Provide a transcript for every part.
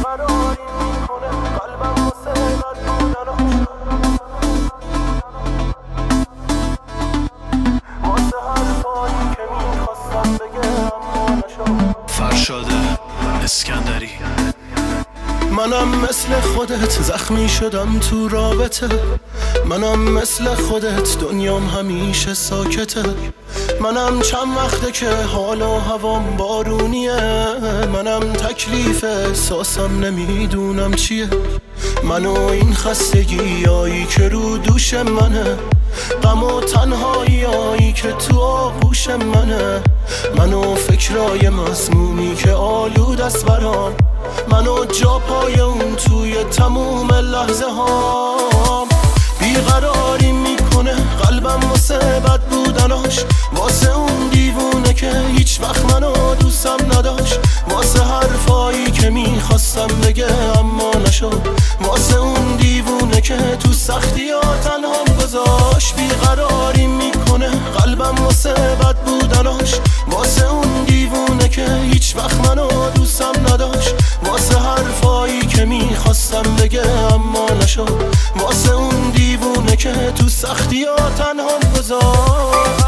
بیقراری میکنه قلبم واسه بد بودناش، واسه حرفایی که میخواستم بگم اما نشد. فرشاد اسکندری. منم مثل خودت زخمی شدم تو رابطه، منم مثل خودت دنیام همیشه ساکته، منم چند وقته که حال و هوام بارونیه، منم تکلیف احساسم نمیدونم چیه، منو این خستگیایی که رو دوش منه، غم و تنهاییایی که تو آغوش منه، منو فکرای مسمومی که آلود است برام، منو جا پای اون توی تموم لحظه هام، بیقراری میکنه قلبم واسه بد بودناش، واسه اون دیوونه که هیچ وقت منو دوستم نداشت، واسه حرفایی که میخواستم بگه اما نشد، واسه اون دیوونه که تو سختی ها تنهام گذاشت، بیقراری میکنه قلبم واسه بد بودناش، واسه اون دیوونه که هیچ وقت منو دوستم نداشت، واسه حرفایی که میخواستم بگه اما نشد، واسه اون دیوونه که تو سختی ها تنهام گذاشت.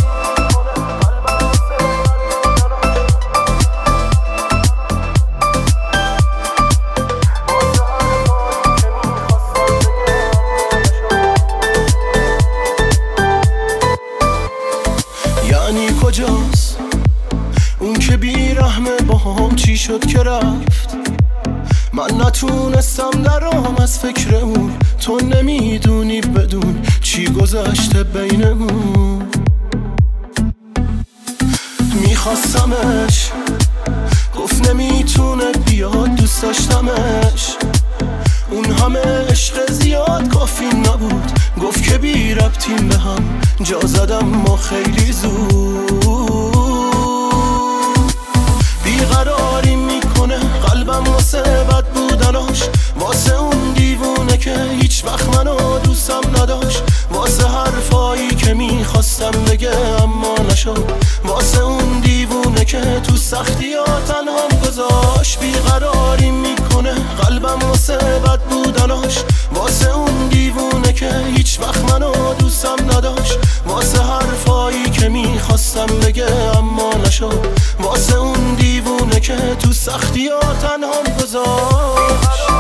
یعنی کجاست اون که بیرحمه باهام چی شد که رفت، من نتونستم درام از فکر اون، تو نمیدونی بدون چی گذشته بینمون، میخواستمش گفت نمیتونه بیاد دوست داشتمش، اون همه عشق زیاد کافی نبود، گفت که بی ربطیم به هم، جا زدم ما خیلی زود، بیقراری میکنه قلبم واسه بد بودناش، واسه اون دیوونه که هیچ وقت منو دوستم نداشت، واسه حرفایی که میخواستم بگه اما نشد، واسه اون دیوونه که تو سختی ها تنهام گذاشت، بیقراری میکنه قلبم واسه بد بودناش، واسه اون دیوونه که هیچ وقت منو دوستم نداشت، واسه حرفایی که میخواستم بگه اما نشد، واسه اون دیوونه که تو سختی ها تنهام گذاشت.